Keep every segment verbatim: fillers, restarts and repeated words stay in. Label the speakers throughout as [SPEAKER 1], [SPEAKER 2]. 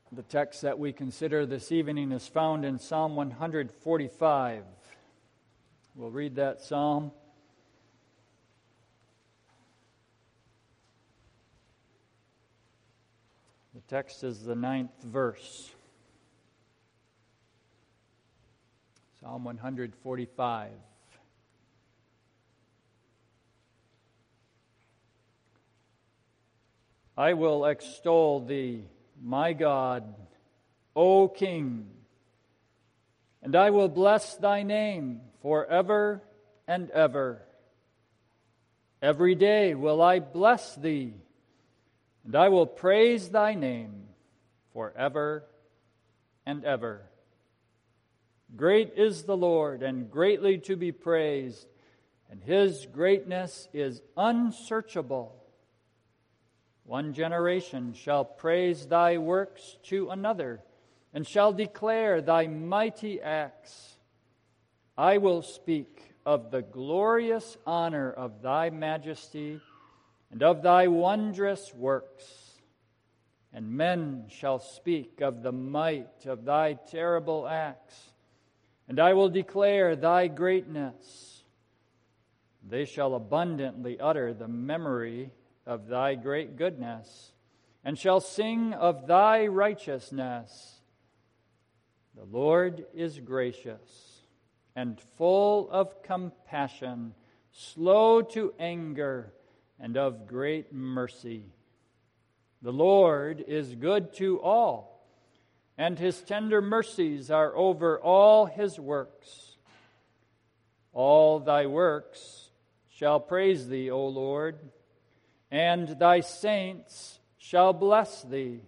[SPEAKER 1] The text that we consider this evening is found in Psalm one forty-five. We'll read that psalm. The text is the ninth verse. Psalm one forty-five. I will extol thee, my God, O King, and I will bless thy name forever and ever. Every day will I bless thee, and I will praise thy name forever and ever. Great is the Lord, and greatly to be praised, and his greatness is unsearchable. One generation shall praise thy works to another, and shall declare thy mighty acts. I will speak of the glorious honor of thy majesty, and of thy wondrous works. And men shall speak of the might of thy terrible acts, and I will declare thy greatness. They shall abundantly utter the memory of thy great goodness, and shall sing of thy righteousness. The Lord is gracious and full of compassion, slow to anger, and of great mercy. The Lord is good to all, and his tender mercies are over all his works. All thy works shall praise thee, O Lord, and thy saints shall bless thee.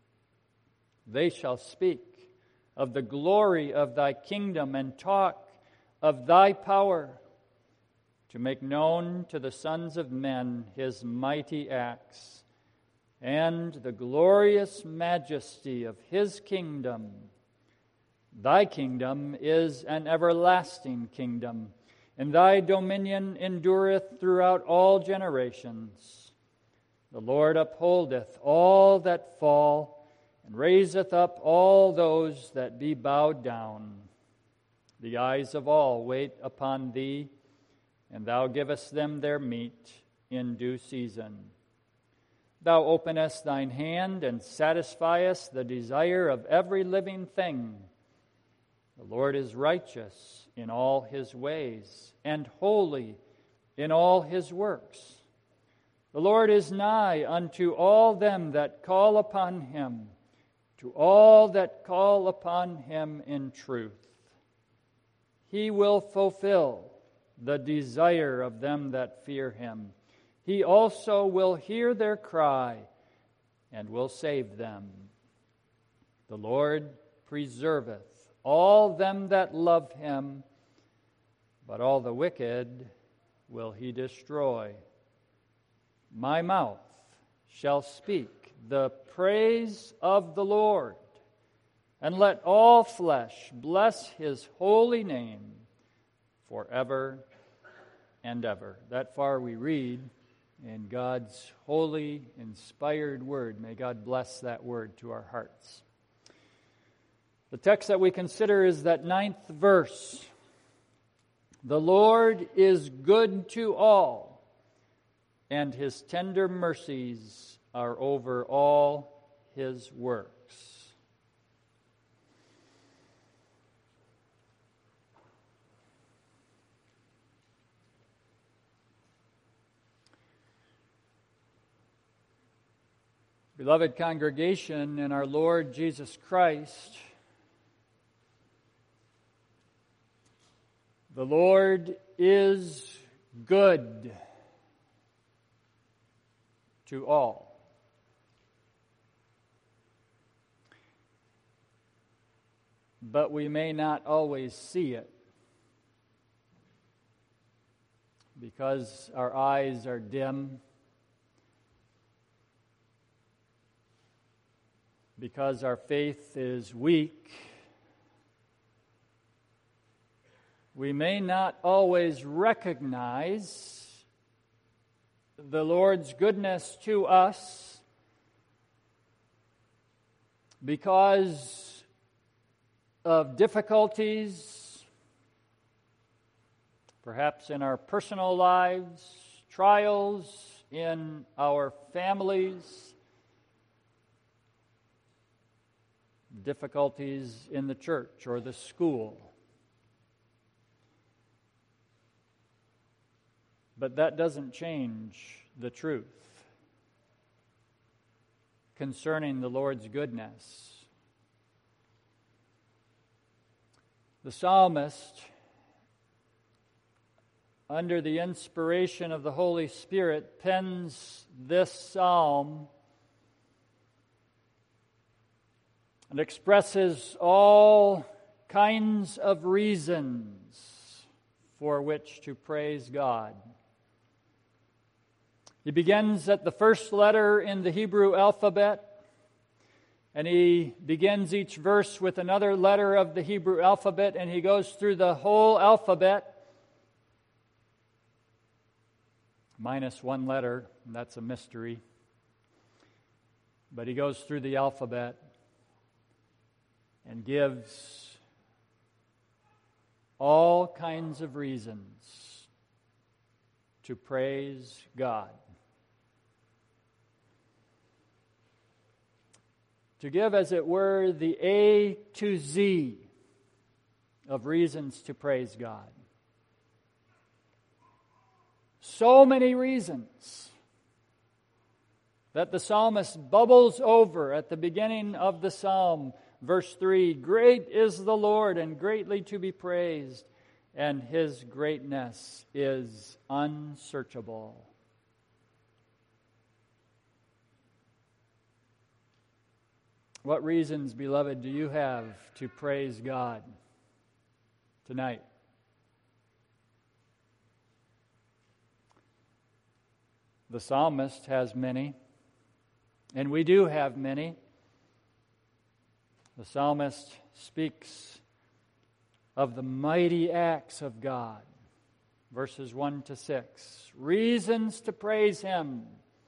[SPEAKER 1] They shall speak of the glory of thy kingdom and talk of thy power, to make known to the sons of men his mighty acts and the glorious majesty of his kingdom. Thy kingdom is an everlasting kingdom, and thy dominion endureth throughout all generations. The Lord upholdeth all that fall, and raiseth up all those that be bowed down. The eyes of all wait upon thee, and thou givest them their meat in due season. Thou openest thine hand, and satisfiest the desire of every living thing. The Lord is righteous in all his ways, and holy in all his works. The Lord is nigh unto all them that call upon him, to all that call upon him in truth. He will fulfill the desire of them that fear him. He also will hear their cry, and will save them. The Lord preserveth all them that love him, but all the wicked will he destroy. My mouth shall speak the praise of the Lord, and let all flesh bless his holy name forever and ever. That far we read in God's holy, inspired word. May God bless that word to our hearts. The text that we consider is that ninth verse. The Lord is good to all, and his tender mercies are over all his works. Beloved congregation in our Lord Jesus Christ, the Lord is good to all. But we may not always see it because our eyes are dim, because our faith is weak. We may not always recognize the Lord's goodness to us, because of difficulties, perhaps in our personal lives, trials in our families, difficulties in the church or the school. But that doesn't change the truth concerning the Lord's goodness. The psalmist, under the inspiration of the Holy Spirit, pens this psalm and expresses all kinds of reasons for which to praise God. He begins at the first letter in the Hebrew alphabet, and he begins each verse with another letter of the Hebrew alphabet, and he goes through the whole alphabet, minus one letter, and that's a mystery. But he goes through the alphabet and gives all kinds of reasons to praise God. To give, as it were, the A to Z of reasons to praise God. So many reasons that the psalmist bubbles over at the beginning of the psalm. Verse three, great is the Lord and greatly to be praised, and His greatness is unsearchable. What reasons, beloved, do you have to praise God tonight? The psalmist has many, and we do have many. The psalmist speaks of the mighty acts of God, verses one to six. Reasons to praise Him,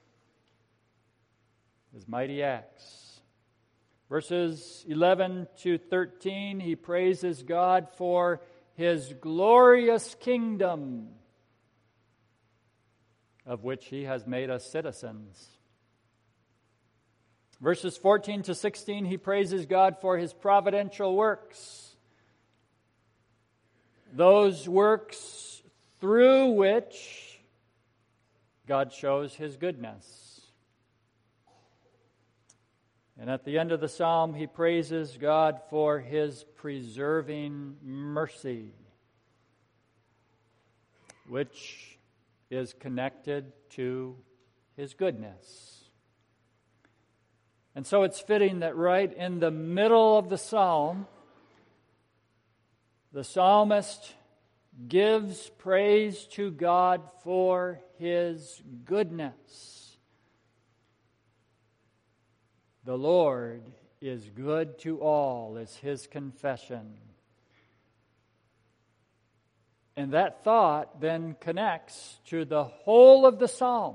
[SPEAKER 1] His mighty acts. Verses eleven to thirteen, he praises God for His glorious kingdom, of which He has made us citizens. Verses fourteen to sixteen, he praises God for His providential works, those works through which God shows His goodness. And at the end of the psalm, he praises God for His preserving mercy, which is connected to His goodness. And so it's fitting that right in the middle of the psalm, the psalmist gives praise to God for His goodness. The Lord is good to all, is his confession. And that thought then connects to the whole of the psalm.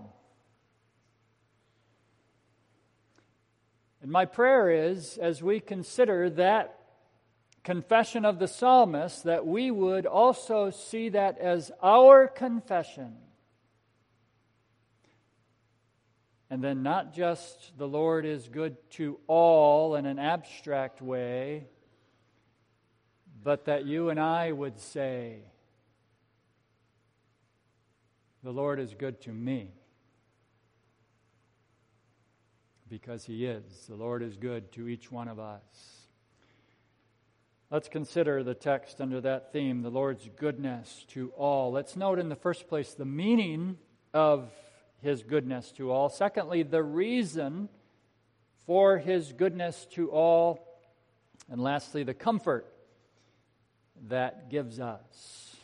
[SPEAKER 1] And my prayer is, as we consider that confession of the psalmist, that we would also see that as our confession. And then not just the Lord is good to all in an abstract way, but that you and I would say, the Lord is good to me. Because He is. The Lord is good to each one of us. Let's consider the text under that theme, the Lord's goodness to all. Let's note in the first place the meaning of His goodness to all. Secondly, the reason for His goodness to all. And lastly, the comfort that gives us.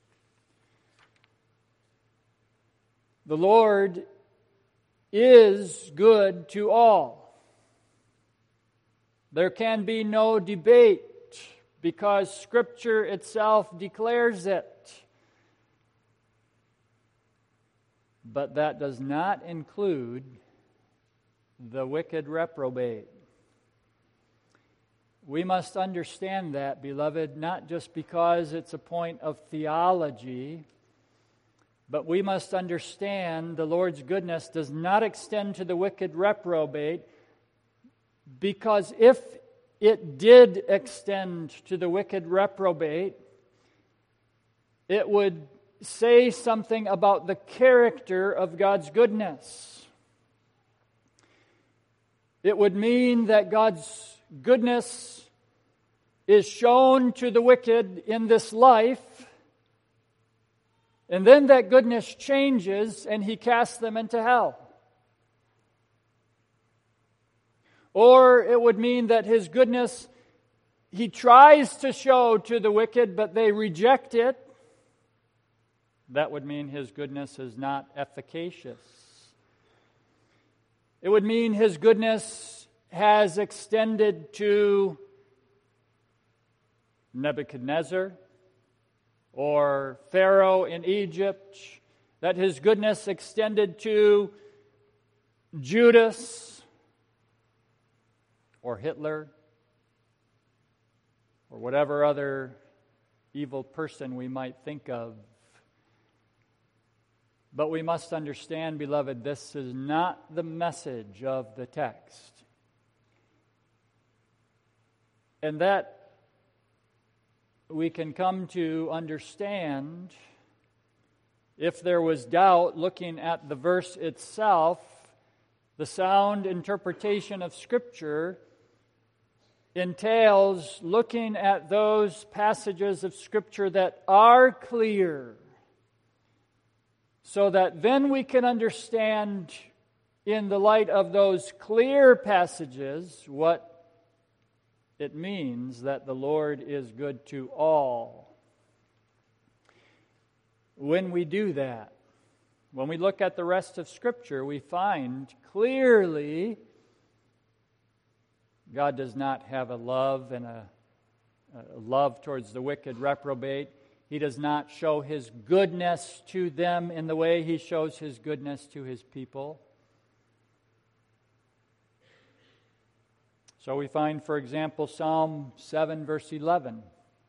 [SPEAKER 1] The Lord is good to all. There can be no debate because Scripture itself declares it. But that does not include the wicked reprobate. we must understand that, beloved, not just because it's a point of theology, but we must understand the Lord's goodness does not extend to the wicked reprobate, because if it did extend to the wicked reprobate, it would say something about the character of God's goodness. It would mean that God's goodness is shown to the wicked in this life, and then that goodness changes and He casts them into hell. Or it would mean that His goodness He tries to show to the wicked, but they reject it. That would mean His goodness is not efficacious. It would mean His goodness has extended to Nebuchadnezzar or Pharaoh in Egypt, that His goodness extended to Judas or Hitler or whatever other evil person we might think of. But we must understand, beloved, this is not the message of the text. And that we can come to understand, if there was doubt looking at the verse itself, the sound interpretation of Scripture entails looking at those passages of Scripture that are clear, so that then we can understand, in the light of those clear passages, what it means that the Lord is good to all. When we do that, when we look at the rest of Scripture, we find clearly God does not have a love and a, a love towards the wicked reprobate. He does not show His goodness to them in the way He shows His goodness to His people. So we find, for example, Psalm seven, verse eleven.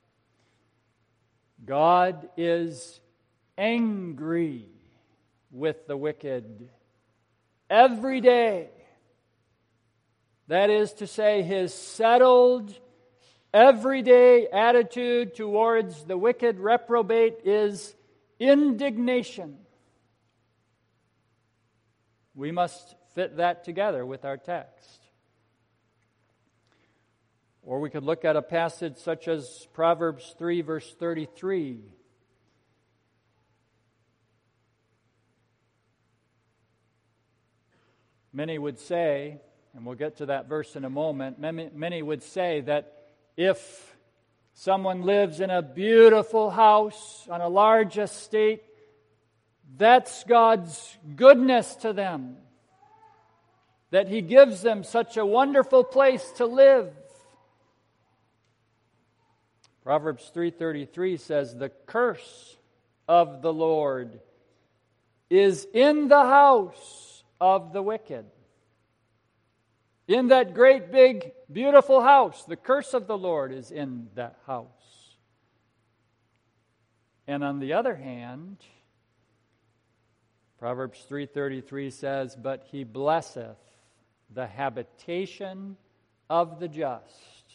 [SPEAKER 1] God is angry with the wicked every day. That is to say, His settled, everyday attitude towards the wicked reprobate is indignation. We must fit that together with our text. Or we could look at a passage such as Proverbs three, verse thirty-three. Many would say, and we'll get to that verse in a moment, many, many would say that if someone lives in a beautiful house on a large estate, that's God's goodness to them, that He gives them such a wonderful place to live. Proverbs three thirty-three says, "The curse of the Lord is in the house of the wicked." In that great big beautiful house, the curse of the Lord is in that house. And on the other hand, Proverbs three thirty-three says, "But He blesseth the habitation of the just."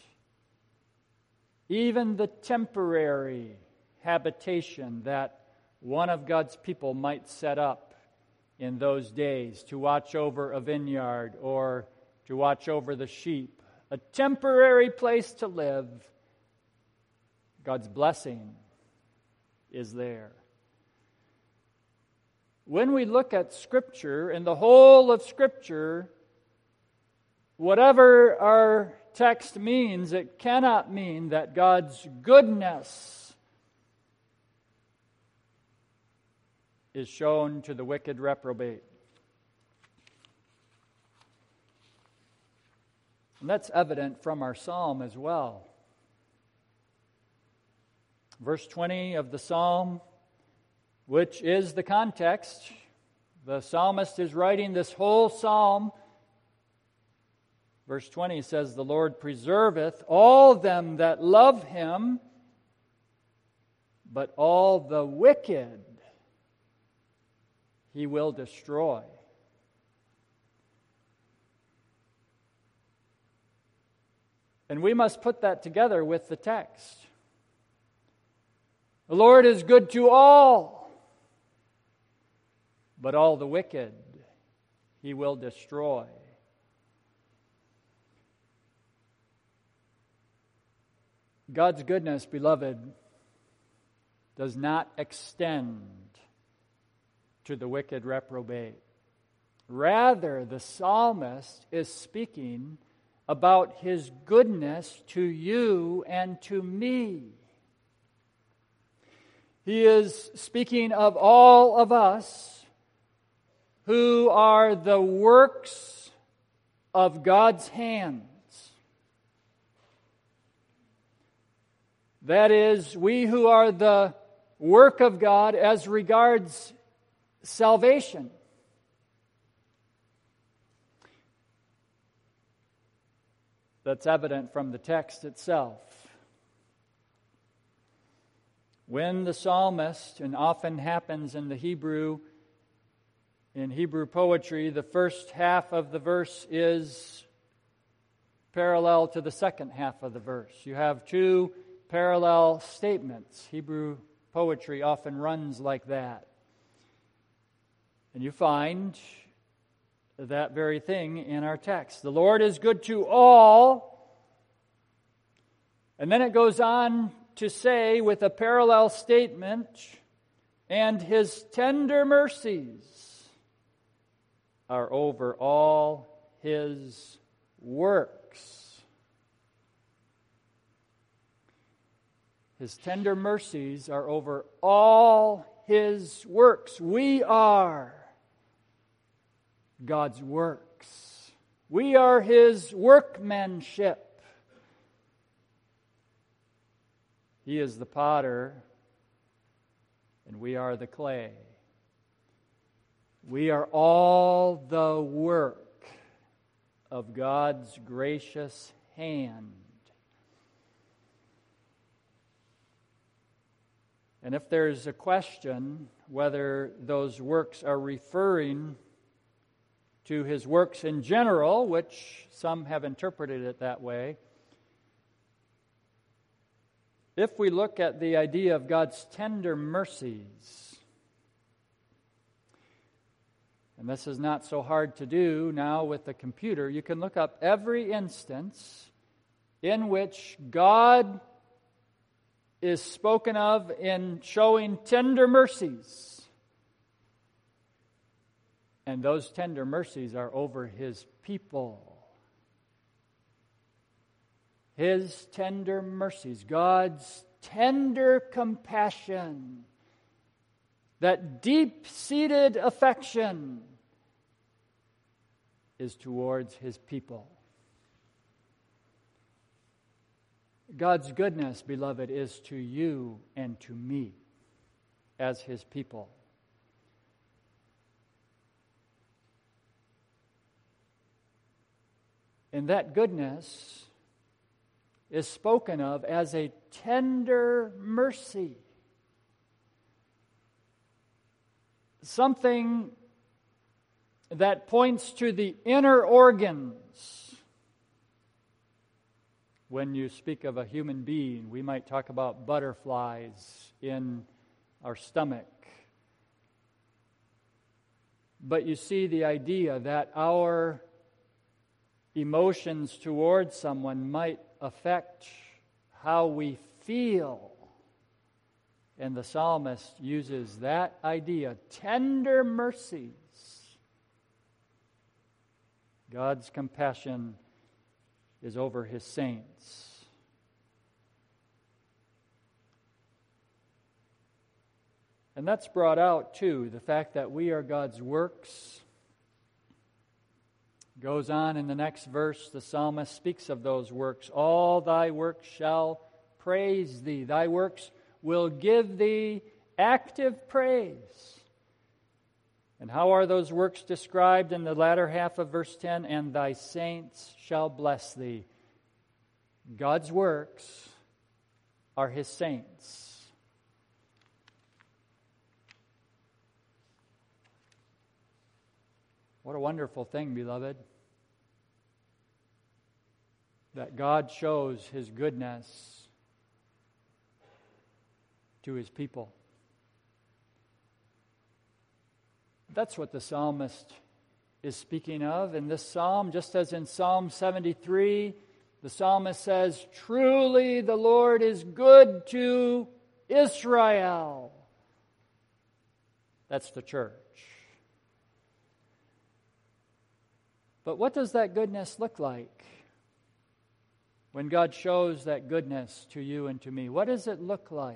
[SPEAKER 1] Even the temporary habitation that one of God's people might set up in those days to watch over a vineyard or to watch over the sheep, a temporary place to live, God's blessing is there. When we look at Scripture and the whole of Scripture, whatever our text means, it cannot mean that God's goodness is shown to the wicked reprobate. And that's evident from our psalm as well. Verse twenty of the psalm, which is the context, the psalmist is writing this whole psalm Verse twenty says, "The Lord preserveth all them that love him, but all the wicked he will destroy." And we must put that together with the text. The Lord is good to all, but all the wicked he will destroy. God's goodness, beloved, does not extend to the wicked reprobate. Rather, the psalmist is speaking about his goodness to you and to me. He is speaking of all of us who are the works of God's hands. That is, we who are the work of God as regards salvation. That's evident from the text itself. When the psalmist, and often happens in the Hebrew, in Hebrew poetry, the first half of the verse is parallel to the second half of the verse. You have two parallel statements. Hebrew poetry often runs like that. And you find that very thing in our text. The Lord is good to all. And then it goes on to say, with a parallel statement, and his tender mercies are over all his works. His tender mercies are over all his works. We are God's works. We are his workmanship. He is the potter, and we are the clay. We are all the work of God's gracious hand. And if there's a question whether those works are referring to his works in general, which some have interpreted it that way, if we look at the idea of God's tender mercies, and this is not so hard to do now with the computer, you can look up every instance in which God is spoken of in showing tender mercies. And those tender mercies are over his people. His tender mercies, God's tender compassion, that deep-seated affection is towards his people. God's goodness, beloved, is to you and to me as his people. And that goodness is spoken of as a tender mercy. Something that points to the inner organs. When you speak of a human being, we might talk about butterflies in our stomach. But you see the idea that our emotions towards someone might affect how we feel. And the psalmist uses that idea, tender mercies. God's compassion is over his saints. And that's brought out, too, the fact that we are God's works. Goes on in the next verse, the psalmist speaks of those works. All thy works shall praise thee. Thy works will give thee active praise. And how are those works described in the latter half of verse ten? And thy saints shall bless thee. God's works are his saints. What a wonderful thing, beloved, that God shows his goodness to his people. That's what the psalmist is speaking of in this psalm, just as in Psalm seventy-three, the psalmist says, truly the Lord is good to Israel. That's the church. But what does that goodness look like? When God shows that goodness to you and to me, what does it look like?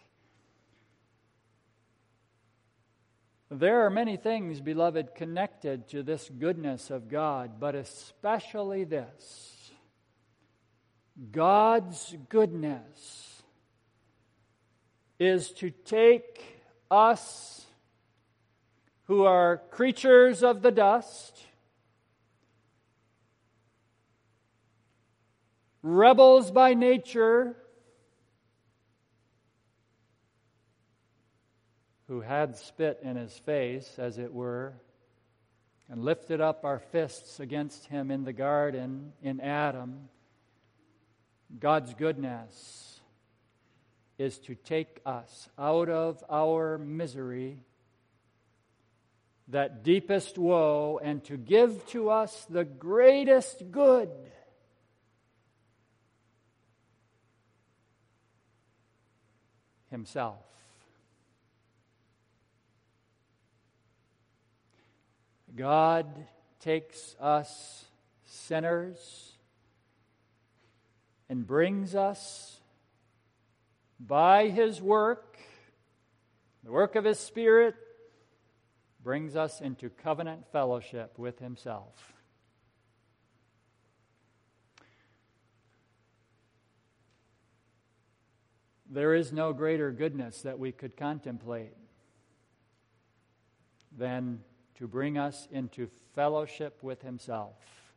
[SPEAKER 1] There are many things, beloved, connected to this goodness of God, but especially this. God's goodness is to take us who are creatures of the dust, rebels by nature, who had spit in his face, as it were, and lifted up our fists against him in the garden in Adam. God's goodness is to take us out of our misery, that deepest woe, and to give to us the greatest good. Himself. God takes us sinners and brings us by his work, the work of his Spirit, brings us into covenant fellowship with himself. There is no greater goodness that we could contemplate than to bring us into fellowship with himself.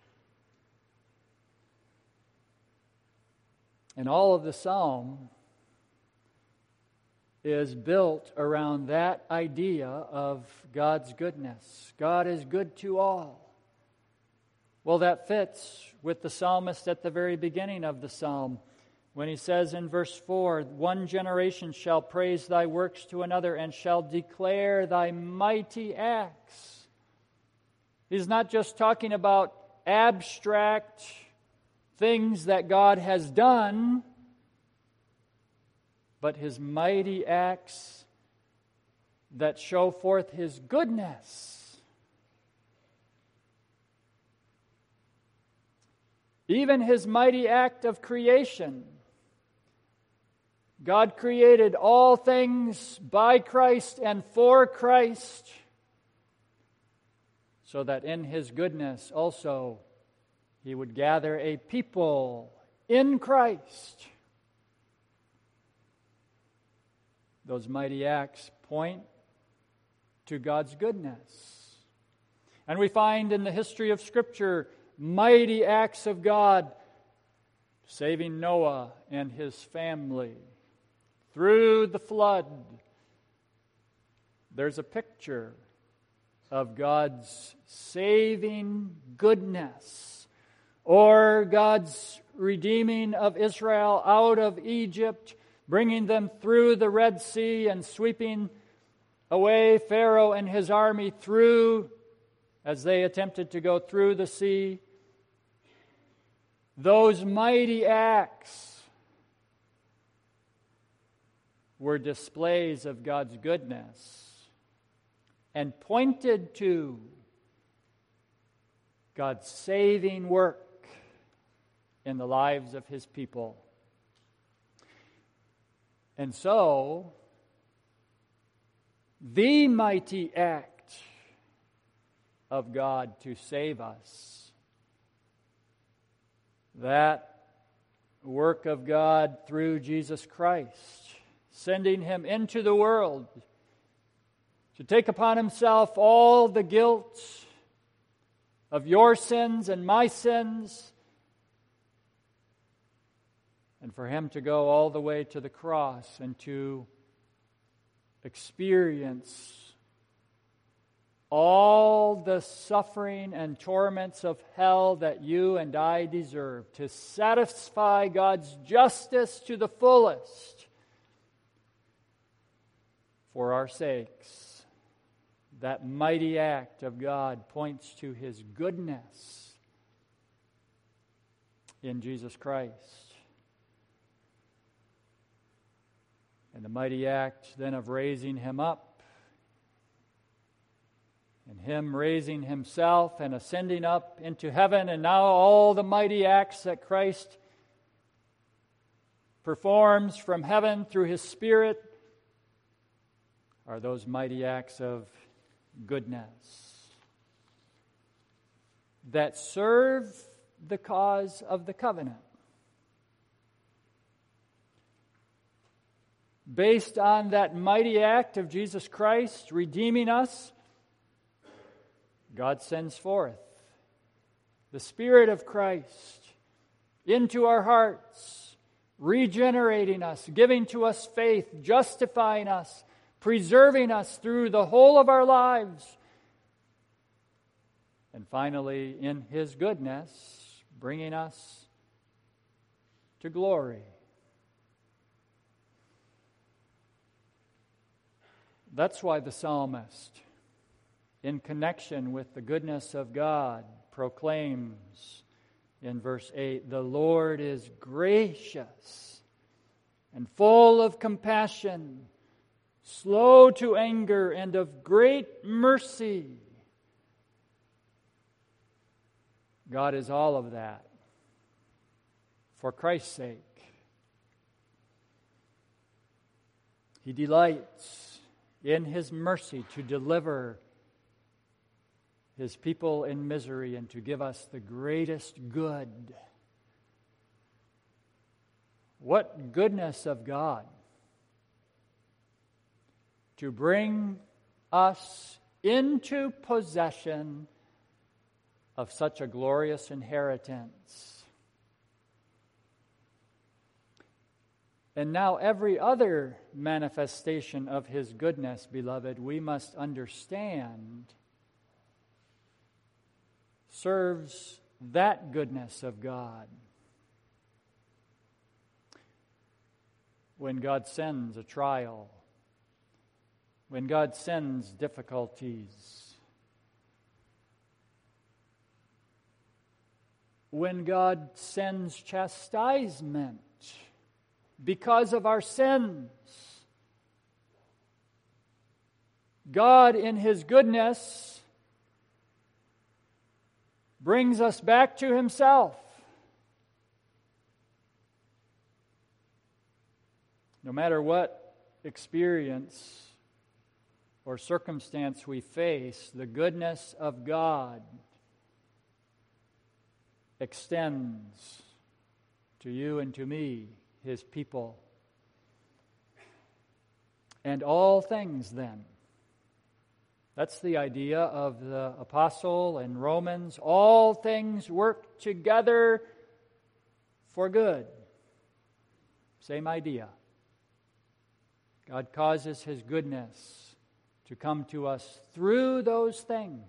[SPEAKER 1] And all of the psalm is built around that idea of God's goodness. God is good to all. Well, that fits with the psalmist at the very beginning of the psalm, when he says in verse four, one generation shall praise thy works to another and shall declare thy mighty acts. He's not just talking about abstract things that God has done, but his mighty acts that show forth his goodness. Even his mighty act of creation. God created all things by Christ and for Christ, so that in his goodness also he would gather a people in Christ. Those mighty acts point to God's goodness. And we find in the history of Scripture mighty acts of God saving Noah and his family through the flood. There's a picture of God's saving goodness, or God's redeeming of Israel out of Egypt, bringing them through the Red Sea and sweeping away Pharaoh and his army through, as they attempted to go through the sea. Those mighty acts were displays of God's goodness and pointed to God's saving work in the lives of his people. And so, the mighty act of God to save us, that work of God through Jesus Christ, sending him into the world to take upon himself all the guilt of your sins and my sins, and for him to go all the way to the cross and to experience all the suffering and torments of hell that you and I deserve, to satisfy God's justice to the fullest for our sakes. That mighty act of God points to his goodness in Jesus Christ. And the mighty act then of raising him up, and him raising himself and ascending up into heaven, and now all the mighty acts that Christ performs from heaven through his Spirit are those mighty acts of goodness that serve the cause of the covenant. Based on that mighty act of Jesus Christ redeeming us, God sends forth the Spirit of Christ into our hearts, regenerating us, giving to us faith, justifying us, preserving us through the whole of our lives, and finally, in his goodness, bringing us to glory. That's why the psalmist, in connection with the goodness of God, proclaims in verse eight, "The Lord is gracious and full of compassion, slow to anger, and of great mercy." God is all of that for Christ's sake. He delights in his mercy to deliver his people in misery and to give us the greatest good. What goodness of God to bring us into possession of such a glorious inheritance. And now every other manifestation of his goodness, beloved, we must understand serves that goodness of God. When God sends a trial, when God sends difficulties, when God sends chastisement because of our sins, God in his goodness brings us back to himself. No matter what experience or circumstance we face, the goodness of God extends to you and to me, his people. And all things then, that's the idea of the apostle in Romans. All things work together for good. Same idea. God causes his goodness to come to us through those things.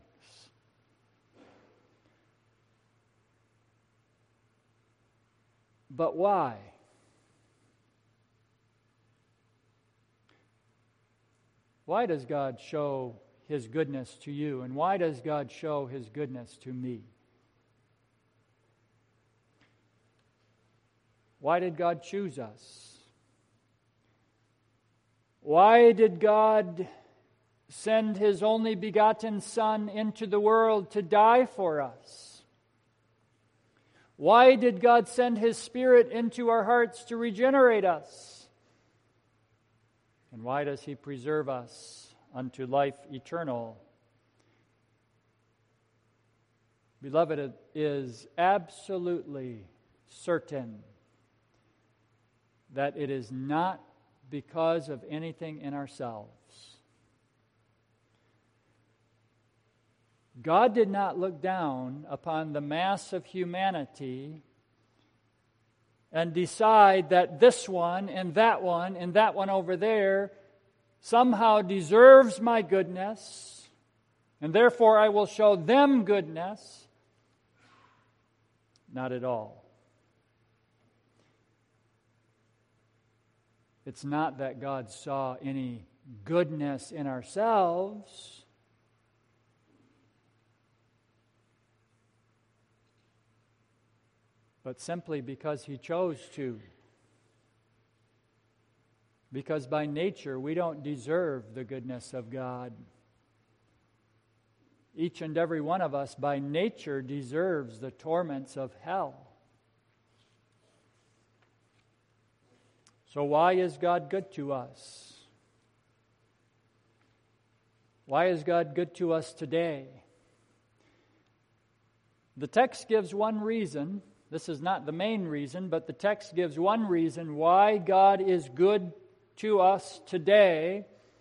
[SPEAKER 1] But why? Why does God show his goodness to you? And why does God show his goodness to me? Why did God choose us? Why did God send his only begotten Son into the world to die for us? Why did God send his Spirit into our hearts to regenerate us? And why does he preserve us unto life eternal? Beloved, it is absolutely certain that it is not because of anything in ourselves. God did not look down upon the mass of humanity and decide that this one and that one and that one over there somehow deserves my goodness, and therefore I will show them goodness. Not at all. It's not that God saw any goodness in ourselves. But simply because He chose to. Because by nature we don't deserve the goodness of God. Each and every one of us by nature deserves the torments of hell. So why is God good to us? Why is God good to us today? The text gives one reason. This is not the main reason, but the text gives one reason why God is good to us today.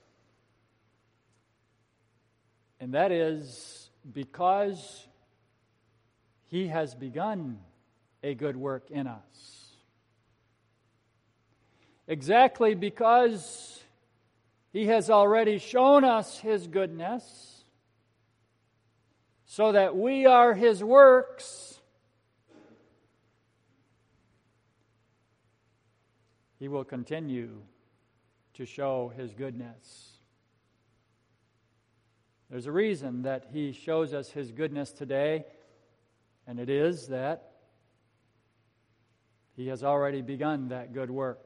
[SPEAKER 1] And that is because He has begun a good work in us. Exactly because He has already shown us His goodness, so that we are His works, He will continue to show His goodness. There's a reason that He shows us His goodness today, and it is that He has already begun that good work.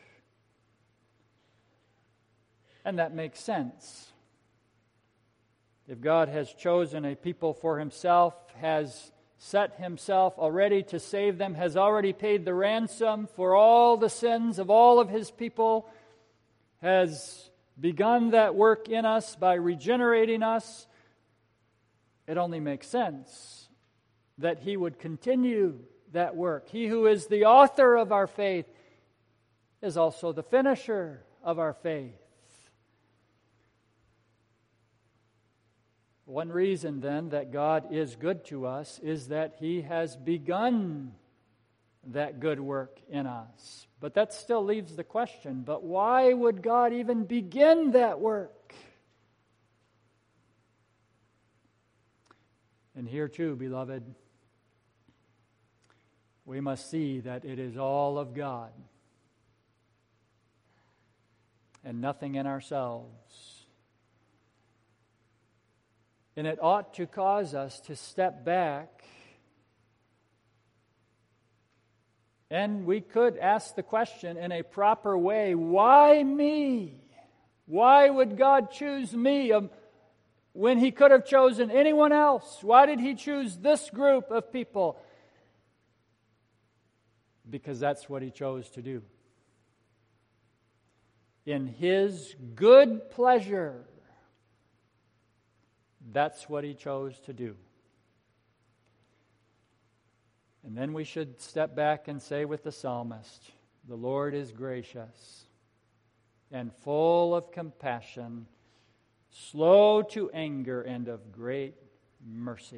[SPEAKER 1] And that makes sense. If God has chosen a people for Himself, has set Himself already to save them, has already paid the ransom for all the sins of all of His people, has begun that work in us by regenerating us, it only makes sense that He would continue that work. He who is the author of our faith is also the finisher of our faith. One reason, then, that God is good to us is that He has begun that good work in us. But that still leaves the question, but why would God even begin that work? And here too, beloved, we must see that it is all of God and nothing in ourselves. And it ought to cause us to step back, and we could ask the question in a proper way, why me? Why would God choose me um, when He could have chosen anyone else? Why did He choose this group of people? Because that's what He chose to do. In His good pleasure, that's what He chose to do. And then we should step back and say with the psalmist, the Lord is gracious and full of compassion, slow to anger and of great mercy.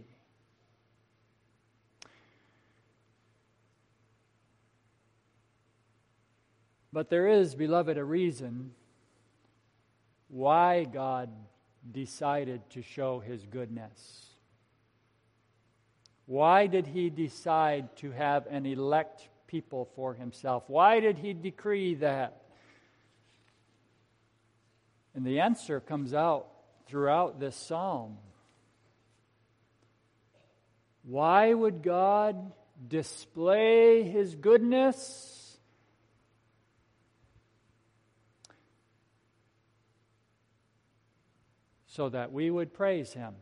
[SPEAKER 1] But there is, beloved, a reason why God decided to show His goodness. Why did He decide to have an elect people for Himself? Why did He decree that? And the answer comes out throughout this psalm. Why would God display His goodness? So that we would praise Him.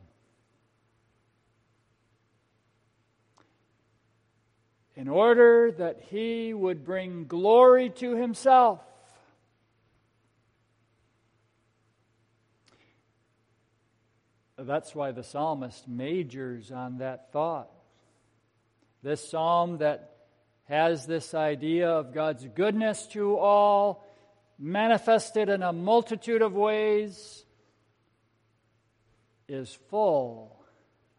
[SPEAKER 1] In order that He would bring glory to Himself. That's why the psalmist majors on that thought. This psalm that has this idea of God's goodness to all, manifested in a multitude of ways, is full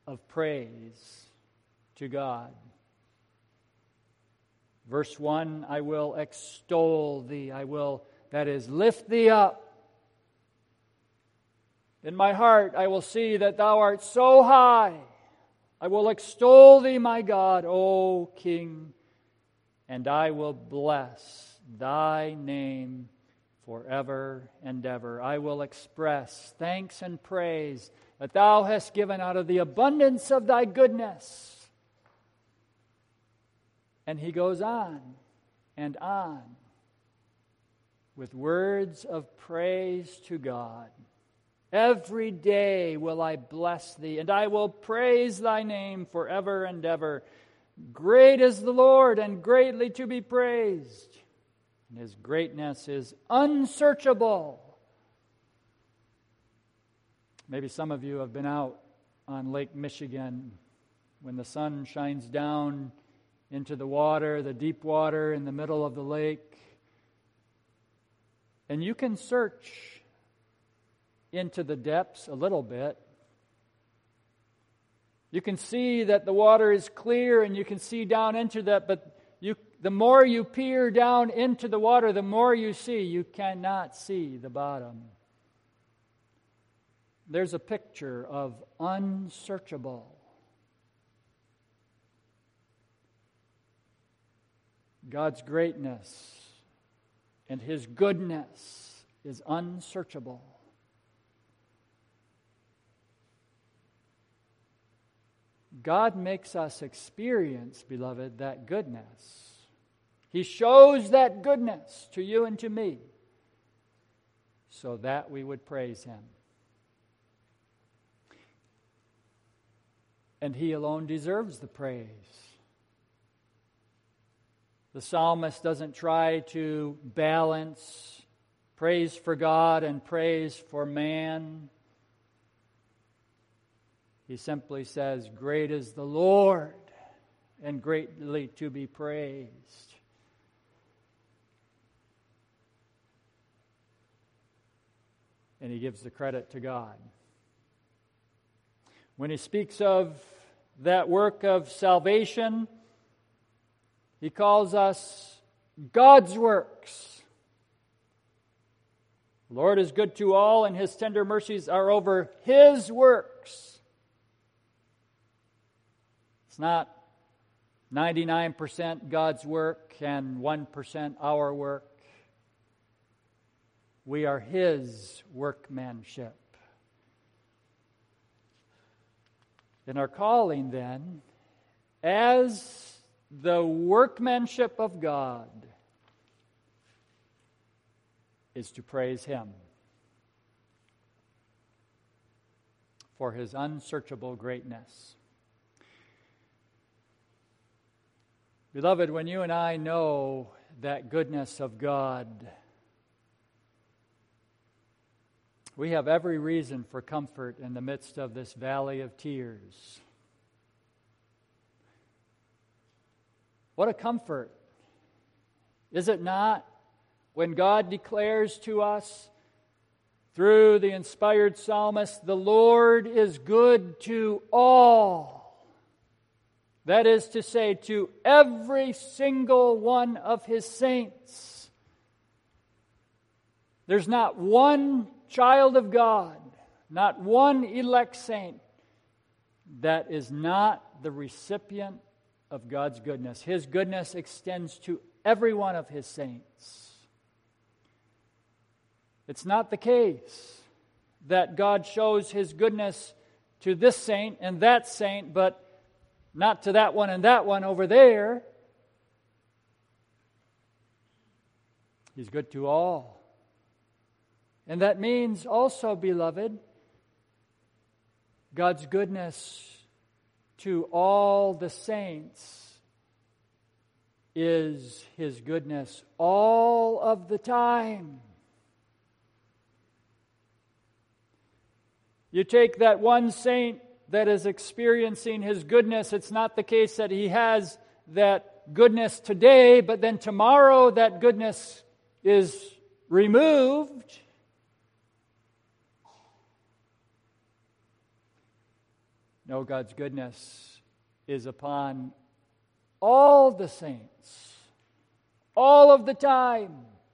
[SPEAKER 1] of praise to God. Verse one, I will extol thee. I will, that is, lift thee up. In my heart I will see that thou art so high. I will extol thee, my God, O King, and I will bless thy name forever and ever. I will express thanks and praise that thou hast given out of the abundance of thy goodness. And he goes on and on with words of praise to God. Every day will I bless thee, and I will praise thy name forever and ever. Great is the Lord, and greatly to be praised. And his greatness is unsearchable. Maybe some of you have been out on Lake Michigan when the sun shines down into the water, the deep water in the middle of the lake. And you can search into the depths a little bit. You can see that the water is clear and you can see down into that, but you, the more you peer down into the water, the more you see. You cannot see the bottom. There's a picture of unsearchable. God's greatness and his goodness is unsearchable. God makes us experience, beloved, that goodness. He shows that goodness to you and to me so that we would praise him. And he alone deserves the praise. The psalmist doesn't try to balance praise for God and praise for man. He simply says, great is the Lord, and greatly to be praised. And he gives the credit to God. When he speaks of that work of salvation, he calls us God's works. The Lord is good to all, and his tender mercies are over his works. It's not ninety-nine percent God's work and one percent our work. We are his workmanship. In our calling, then, as the workmanship of God, is to praise him for his unsearchable greatness. Beloved, when you and I know that goodness of God, we have every reason for comfort in the midst of this valley of tears. What a comfort, is it not, when God declares to us through the inspired psalmist, the Lord is good to all. That is to say, to every single one of his saints. There's not one child of God, not one elect saint that is not the recipient of God's goodness. His goodness extends to every one of his saints. It's not the case that God shows his goodness to this saint and that saint, but not to that one and that one over there. He's good to all. And that means also, beloved, God's goodness to all the saints is his goodness all of the time. You take that one saint that is experiencing his goodness, it's not the case that he has that goodness today, but then tomorrow that goodness is removed. No, God's goodness is upon all the saints, all of the time,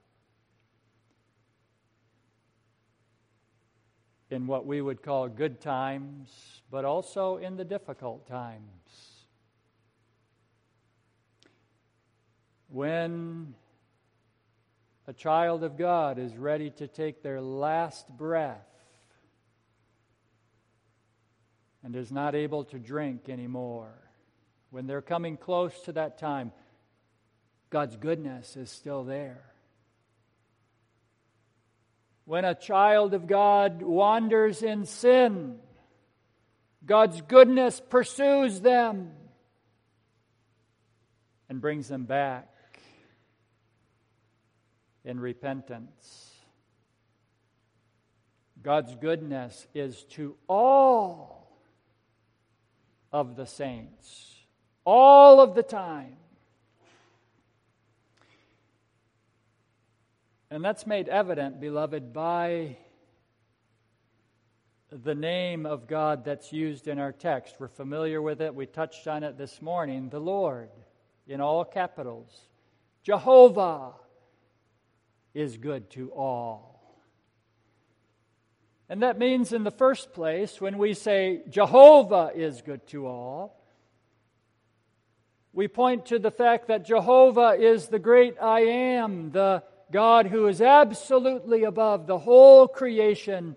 [SPEAKER 1] in what we would call good times, but also in the difficult times. When a child of God is ready to take their last breath and is not able to drink anymore, when they're coming close to that time, God's goodness is still there. When a child of God wanders in sin, God's goodness pursues them and brings them back in repentance. God's goodness is to all of the saints, all of the time. And that's made evident, beloved, by the name of God that's used in our text. We're familiar with it. We touched on it this morning. The Lord, in all capitals. Jehovah is good to all. And that means, in the first place, when we say Jehovah is good to all, we point to the fact that Jehovah is the great I am, the God who is absolutely above the whole creation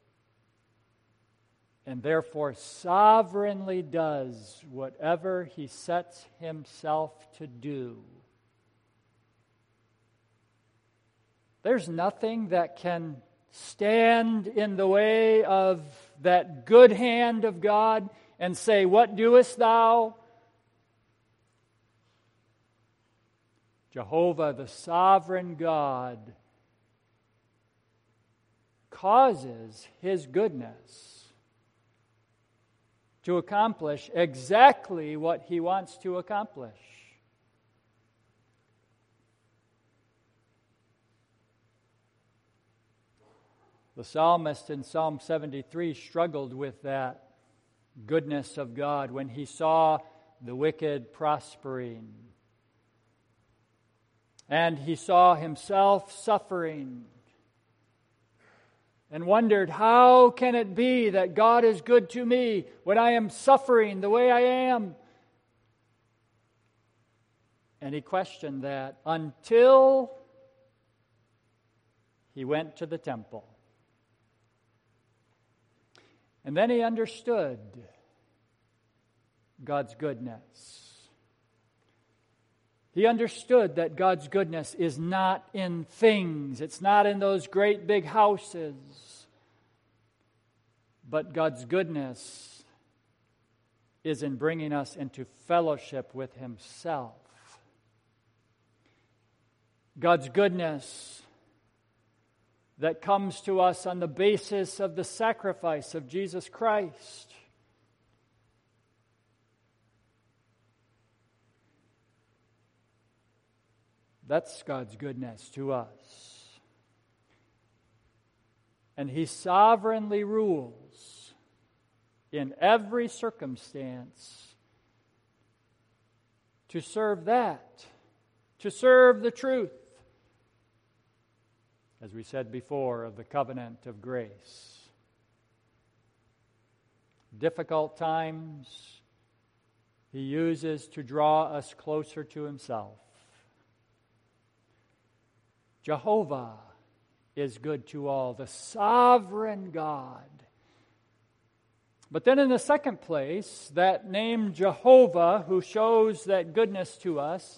[SPEAKER 1] and therefore sovereignly does whatever He sets Himself to do. There's nothing that can stand in the way of that good hand of God and say, "What doest thou?" Jehovah, the sovereign God, causes His goodness to accomplish exactly what He wants to accomplish. The psalmist in Psalm seventy-three struggled with that goodness of God when he saw the wicked prospering. And he saw himself suffering and wondered, how can it be that God is good to me when I am suffering the way I am? And he questioned that until he went to the temple. And then he understood God's goodness. He understood that God's goodness is not in things. It's not in those great big houses. But God's goodness is in bringing us into fellowship with Himself. God's goodness that comes to us on the basis of the sacrifice of Jesus Christ. That's God's goodness to us. And He sovereignly rules in every circumstance to serve that, to serve the truth, as we said before, of the covenant of grace. Difficult times He uses to draw us closer to Himself. Jehovah is good to all, the sovereign God. But then in the second place, that name Jehovah, who shows that goodness to us,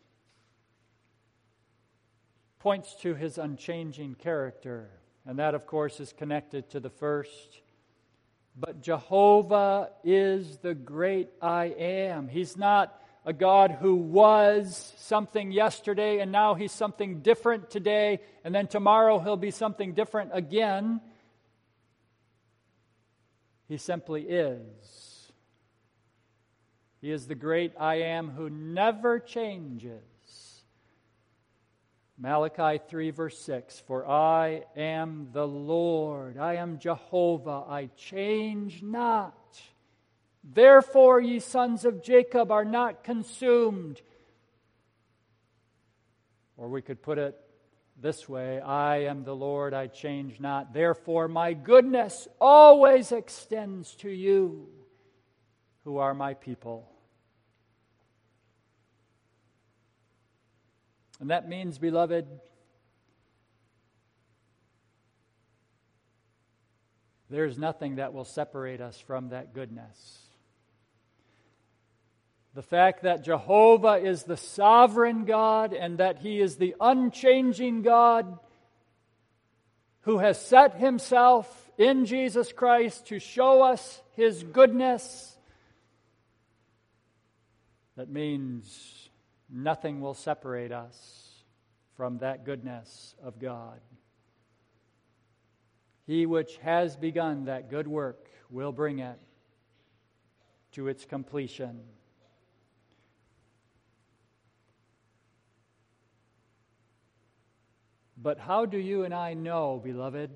[SPEAKER 1] points to His unchanging character. And that, of course, is connected to the first. But Jehovah is the great I am. He's not a God who was something yesterday and now He's something different today, and then tomorrow He'll be something different again. He simply is. He is the great I am who never changes. Malachi three verse six, for I am the Lord, I am Jehovah, I change not. Therefore, ye sons of Jacob are not consumed. Or we could put it this way, I am the Lord, I change not. Therefore, my goodness always extends to you, who are my people. And that means, beloved, there's nothing that will separate us from that goodness. The fact that Jehovah is the sovereign God and that He is the unchanging God who has set Himself in Jesus Christ to show us His goodness, that means nothing will separate us from that goodness of God. He which has begun that good work will bring it to its completion. But how do you and I know, beloved,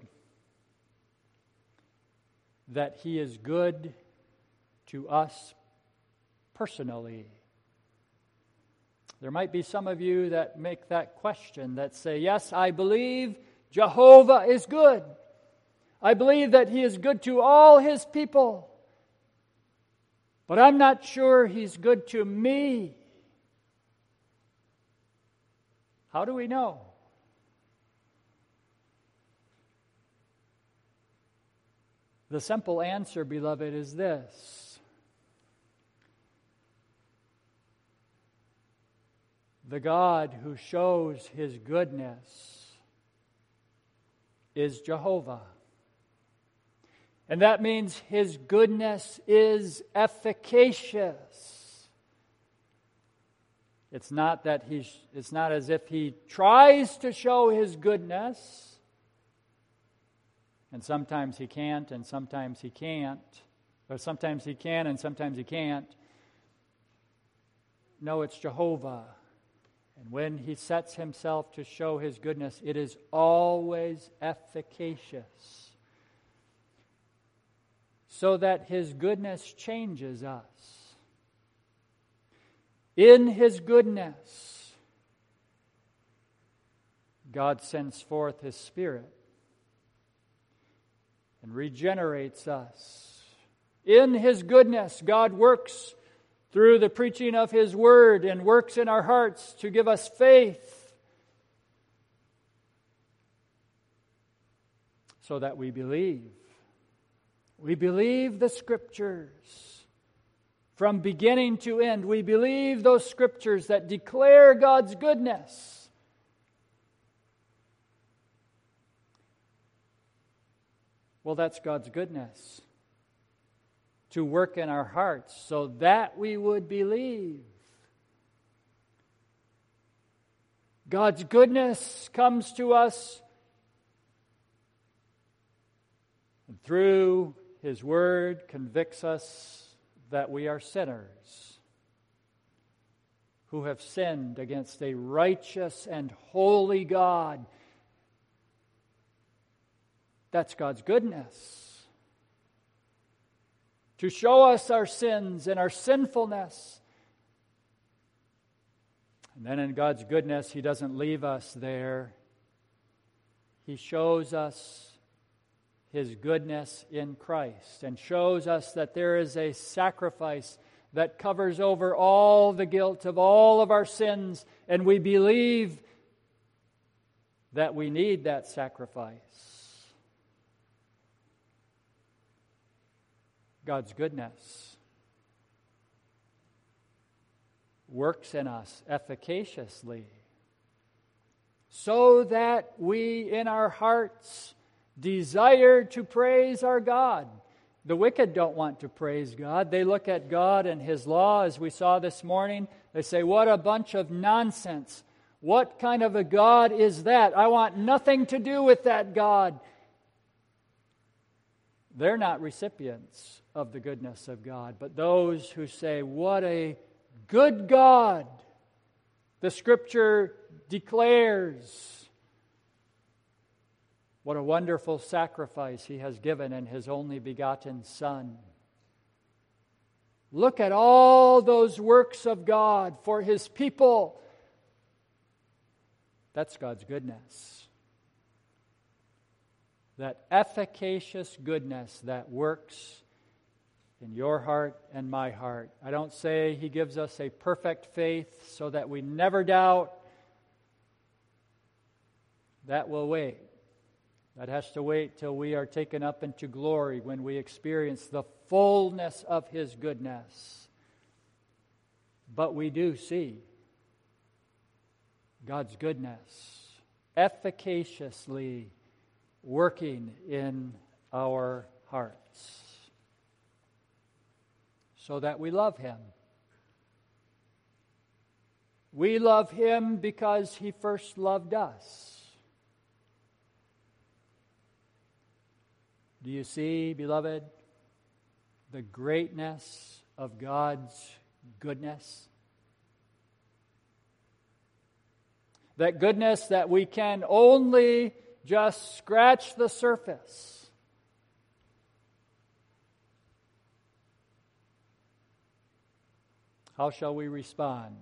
[SPEAKER 1] that He is good to us personally? There might be some of you that make that question, that say, yes, I believe Jehovah is good. I believe that He is good to all His people. But I'm not sure He's good to me. How do we know? The simple answer, beloved, is this. The God who shows His goodness is Jehovah. And that means His goodness is efficacious. It's not that He, it's not as if He tries to show His goodness, and sometimes He can't, and sometimes He can't, or sometimes He can, and sometimes He can't. No, it's Jehovah. And when He sets Himself to show His goodness, it is always efficacious, so that His goodness changes us. In His goodness, God sends forth His Spirit and regenerates us. In His goodness, God works through the preaching of His Word and works in our hearts to give us faith so that we believe. We believe the Scriptures from beginning to end. We believe those Scriptures that declare God's goodness. Well, that's God's goodness, to work in our hearts so that we would believe. God's goodness comes to us and through His Word convicts us that we are sinners who have sinned against a righteous and holy God. That's God's goodness. To show us our sins and our sinfulness. And then in God's goodness, He doesn't leave us there. He shows us His goodness in Christ and shows us that there is a sacrifice that covers over all the guilt of all of our sins, and we believe that we need that sacrifice. God's goodness works in us efficaciously so that we in our hearts desire to praise our God. The wicked don't want to praise God. They look at God and His law, as we saw this morning. They say, what a bunch of nonsense. What kind of a God is that? I want nothing to do with that God. They're not recipients of the goodness of God, but those who say, what a good God the Scripture declares. What a wonderful sacrifice He has given in His only begotten Son. Look at all those works of God for His people. That's God's goodness. That efficacious goodness that works in your heart and my heart. I don't say He gives us a perfect faith so that we never doubt. That will wait. That has to wait till we are taken up into glory when we experience the fullness of His goodness. But we do see God's goodness efficaciously working in our hearts so that we love Him. We love Him because He first loved us. Do you see, beloved, the greatness of God's goodness? That goodness that we can only just scratch the surface. How shall we respond?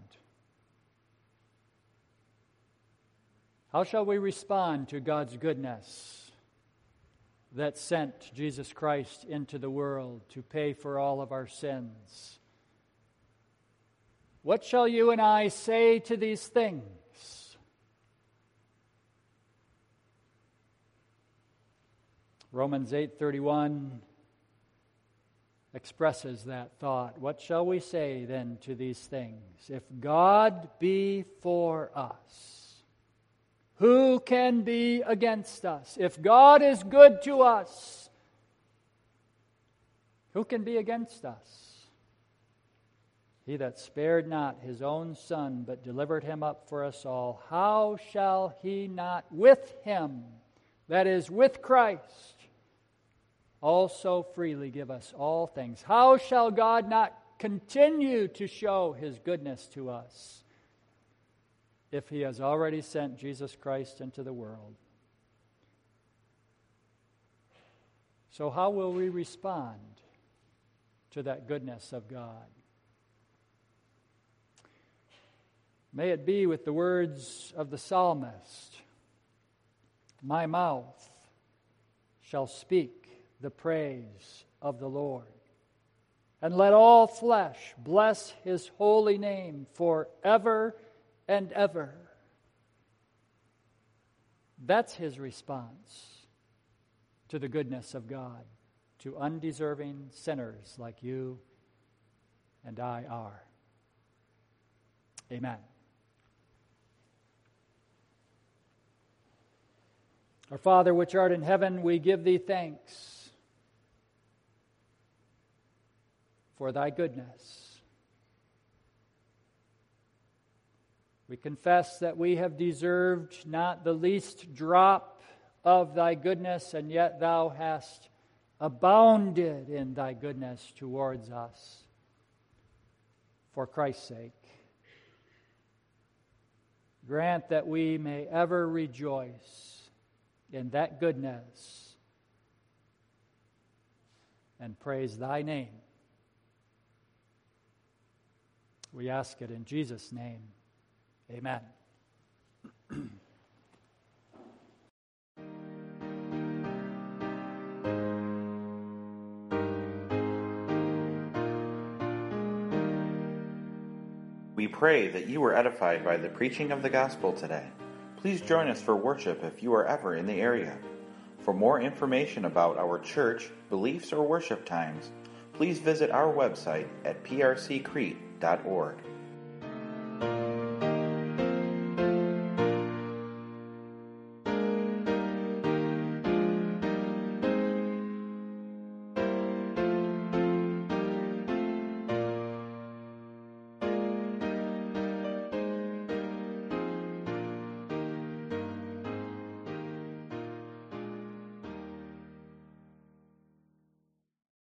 [SPEAKER 1] How shall we respond to God's goodness that sent Jesus Christ into the world to pay for all of our sins? What shall you and I say to these things? Romans eight thirty-one expresses that thought. What shall we say then to these things? If God be for us, who can be against us? If God is good to us, who can be against us? He that spared not His own Son, but delivered Him up for us all, how shall He not with Him, that is, with Christ, also freely give us all things? How shall God not continue to show His goodness to us if He has already sent Jesus Christ into the world? So how will we respond to that goodness of God? May it be with the words of the psalmist, my mouth shall speak the praise of the Lord, and let all flesh bless His holy name forever and ever. That's His response to the goodness of God, to undeserving sinners like you and I are. Amen. Our Father, which art in heaven, we give Thee thanks for Thy goodness. We confess that we have deserved not the least drop of Thy goodness, and yet Thou hast abounded in Thy goodness towards us for Christ's sake. Grant that we may ever rejoice in that goodness and praise Thy name. We ask it in Jesus' name. Amen.
[SPEAKER 2] We pray that you were edified by the preaching of the gospel today. Please join us for worship if you are ever in the area. For more information about our church, beliefs, or worship times, please visit our website at p r c crete dot org.